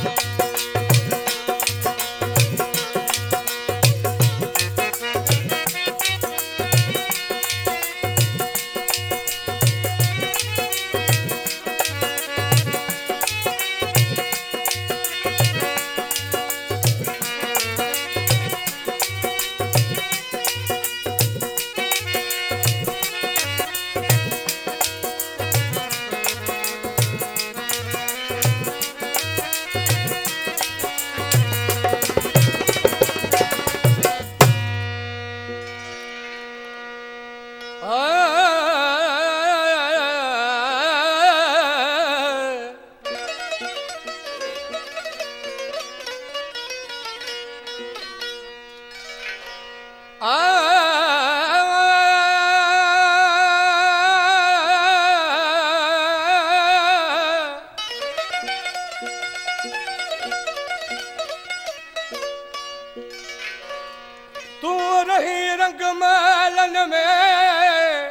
तू रही रंग महलन में,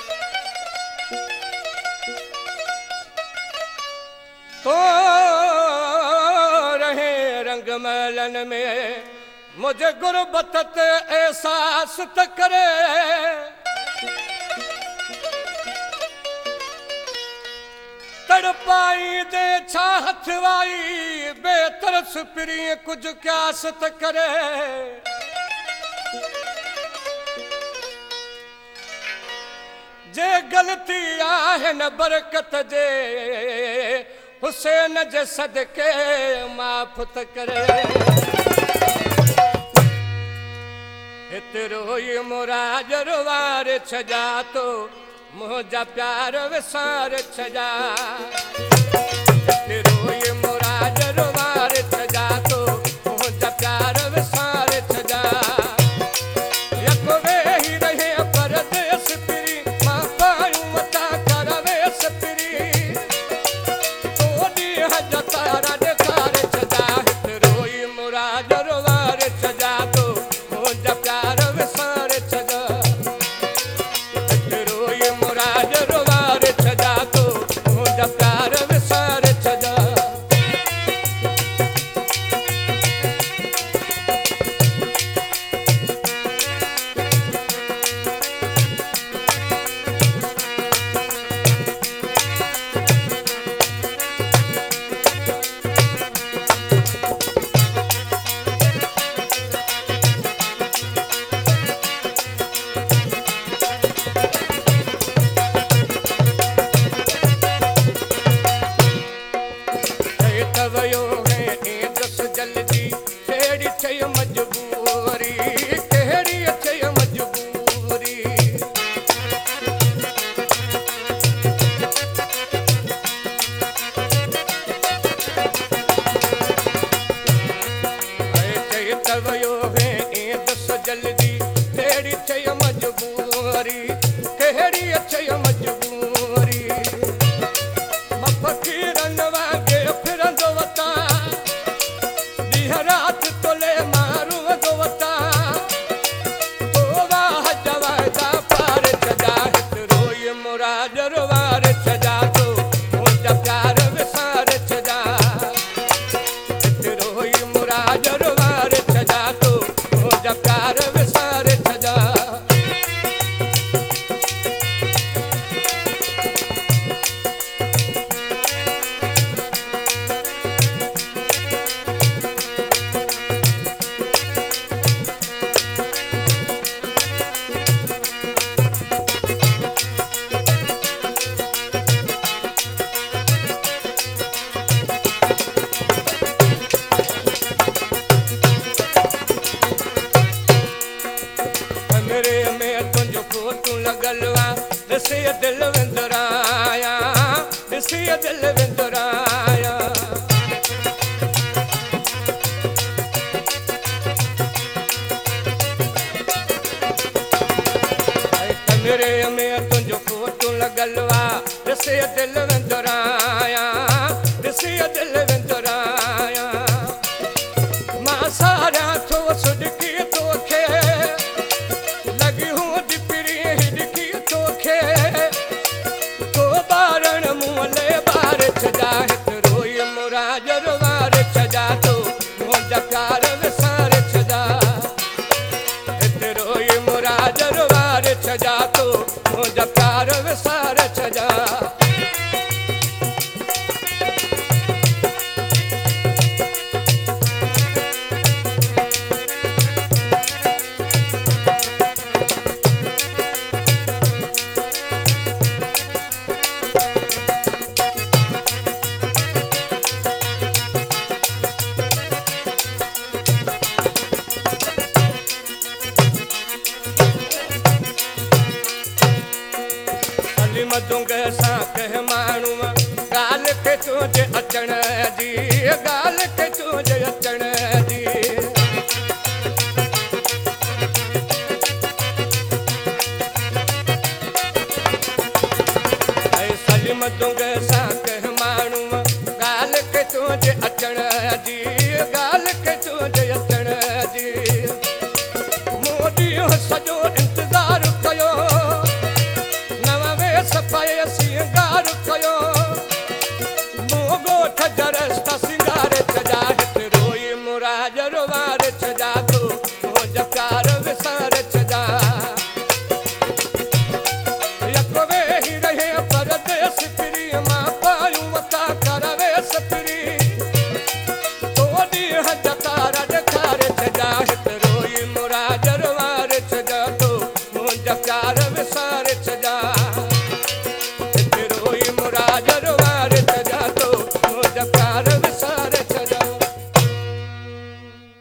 तो रहे रंग महलन में, मुझे गुरबत ते एहसास त करे। तड़पाई दे छा हथवाई बेतरस पिरी कुछ क्यास त करे। जे गलती आहे न बरकत जे, हुसैन जे सदके माफ़ त करे। एतिरो ई मुराद वार छजा तो मुंहिंजा प्यार विसार छजा। एतिरो ई मुराद वार छजा तो मुंहिंजा प्यार विसार छजा। यको वेही रहे परदेस पिरी, मां पायूं वता करवेस पिरी। तो ॾींहं जा तारा ॾेखारे छजा। एतिरो ई मुराद वार छजा तो मुंहिंजा प्यार विसार छजा। एतिरो ई मुराद वार छजा तो मुंहिंजा प्यार विसार छजा। दिल विंदुराया, दिल विंदुराया। कमरे में तुझो फोटो लगलवा, दिल विंदुराया, दिल विंदुराया। मां सारा थो सुडकी तोखे लगी हूं दिपरी हिडकी तोखे। तो बारण मुले बार छजा। एतिरो ई मुराद वार छॾा तो मुंहिंजा प्यार विसारे छॾा एतिरो ई मुराद वारे छॾा तो मुंहिंजा प्यार विसारे छॾा मधुंग सां कह माण्हू ॻाल्हि खे तुंहिंजे अचण जी ॻाल्हि खे तुंहिंजे अचण जी सली मधुंग सां कह माण्हू ॻाल्हि खे तुंहिंजे अचण जी ॻाल्हि खे तुंहिंजे अचण जी मूं ॾींहुं सॼो इंतज़ारु कयो सफ़ाई सिंगार कयो